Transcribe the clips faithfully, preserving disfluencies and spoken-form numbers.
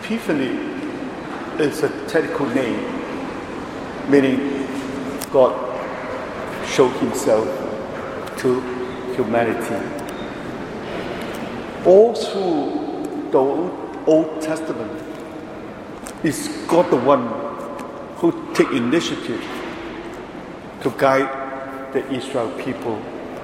Epiphany is a technical name, meaning God showed himself to humanity. All through the Old Testament, it's God the one who take initiative to guide the Israel people.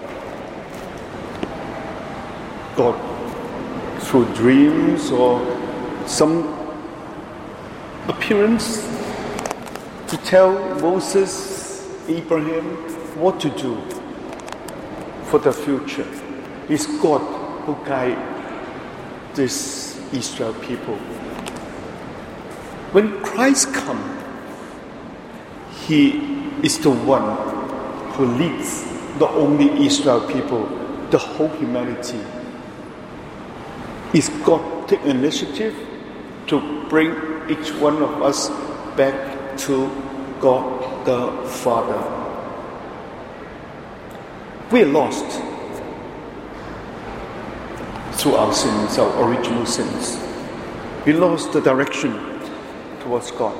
God, through dreams or some appearance, to tell Moses, Abraham, what to do for the future. It's God who guides this Israel people. When Christ comes, He is the one who leads not only Israel people, the whole humanity. Is God take initiative to bring each one of us back to God the Father. We are lost through our sins, our original sins. We lost the direction towards God.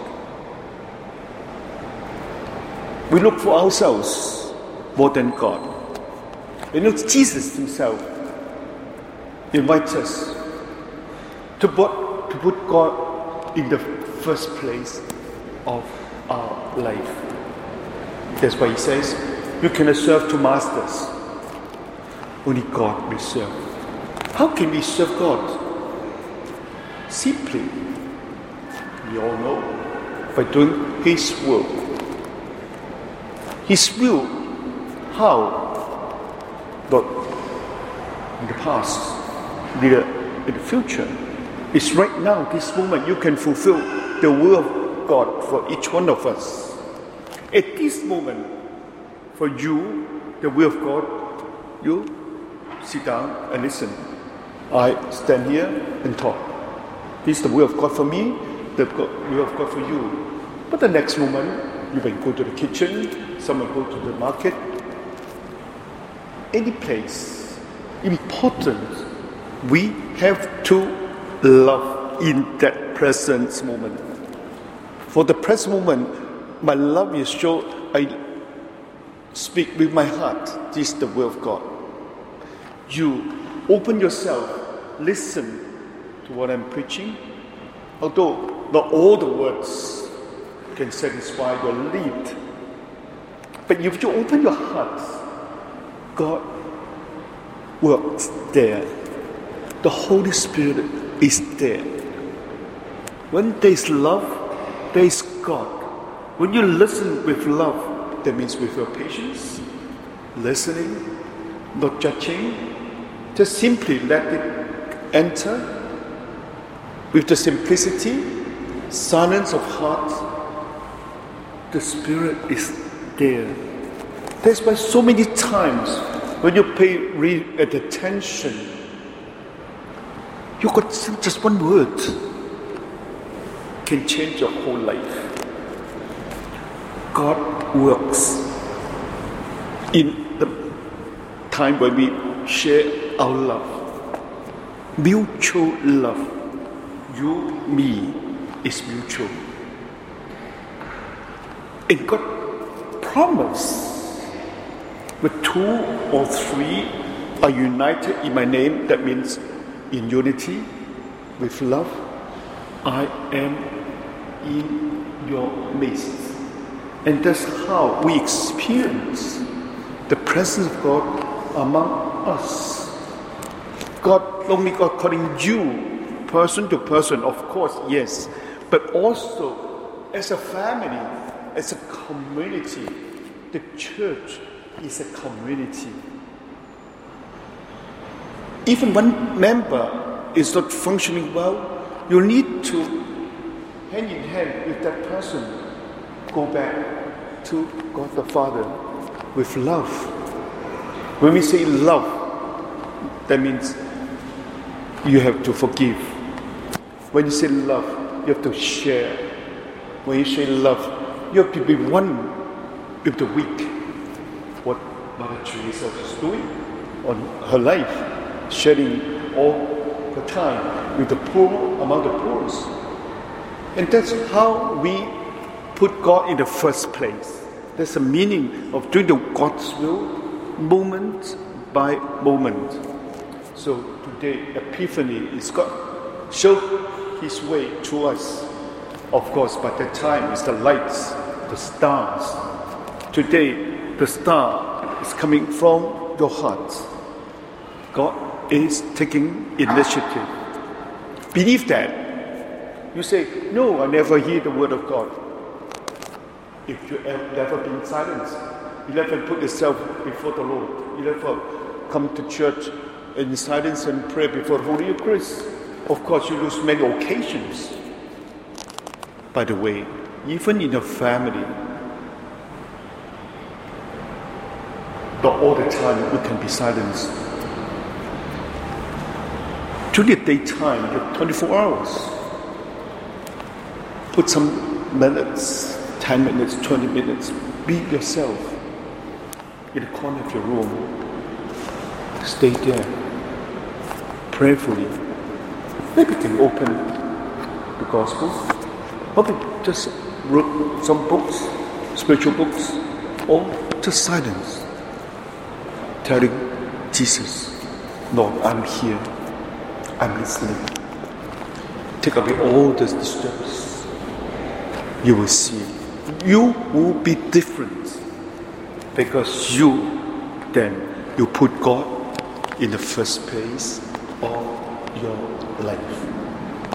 We look for ourselves more than God. You know, Jesus himself invites us to put, to put God in the first place of our life. That's why he says, you cannot serve two masters. Only God will serve. How can we serve God? Simply, we all know, by doing His will. His will, how? Not in the past, neither in the future. It's right now, this moment, you can fulfill the will of God for each one of us. At this moment, for you, the will of God, you sit down and listen. I stand here and talk. This is the will of God for me, the will of God for you. But the next moment, you may go to the kitchen, someone go to the market. Any place, important, we have to love in that present moment. For the present moment, my love is shown, I speak with my heart. This is the will of God. You open yourself, listen to what I'm preaching. Although not all the words can satisfy your need, but if you open your heart, God works there. The Holy Spirit is there. When there is love, there is God. When you listen with love, that means with your patience, listening, not judging, just simply let it enter with the simplicity, silence of heart. The Spirit is there. That's why so many times when you pay real attention, you got just one word can change your whole life. God works in the time when we share our love, mutual love. You, me, is mutual. And God promised, with two or three are united in my name, that means in unity, with love, I am in your midst. And that's how we experience the presence of God among us. God, only God calling you person to person, of course, yes, but also as a family, as a community. The church is a community. Even one member is not functioning well, you need to, hand in hand with that person, go back to God the Father with love. When we say love, that means you have to forgive. When you say love, you have to share. When you say love, you have to be one with the weak. What Mother Teresa is doing on her life, sharing all the time with the poor among the poorest. And that's how we put God in the first place. That's the meaning of doing the God's will, moment by moment. So today, Epiphany is God show His way to us. Of course, by that time, it's the lights, the stars. Today, the star is coming from your heart. God is taking initiative. Believe that. You say, no, I never hear the word of God. If you have never been silent, you never put yourself before the Lord, you never come to church in silence and pray before the Holy Eucharist, of course you lose many occasions. By the way, even in a family, not all the time we can be silenced. During the daytime, you have twenty-four hours. Put some minutes, ten minutes, twenty minutes, be yourself in the corner of your room. Stay there, prayerfully. Maybe you can open the Gospel. Maybe just read some books, spiritual books, or just silence. Telling Jesus, Lord, I'm here. I'm listening. Take away all the disturbance. You will see. You will be different. Because you, then, you put God in the first place of your life.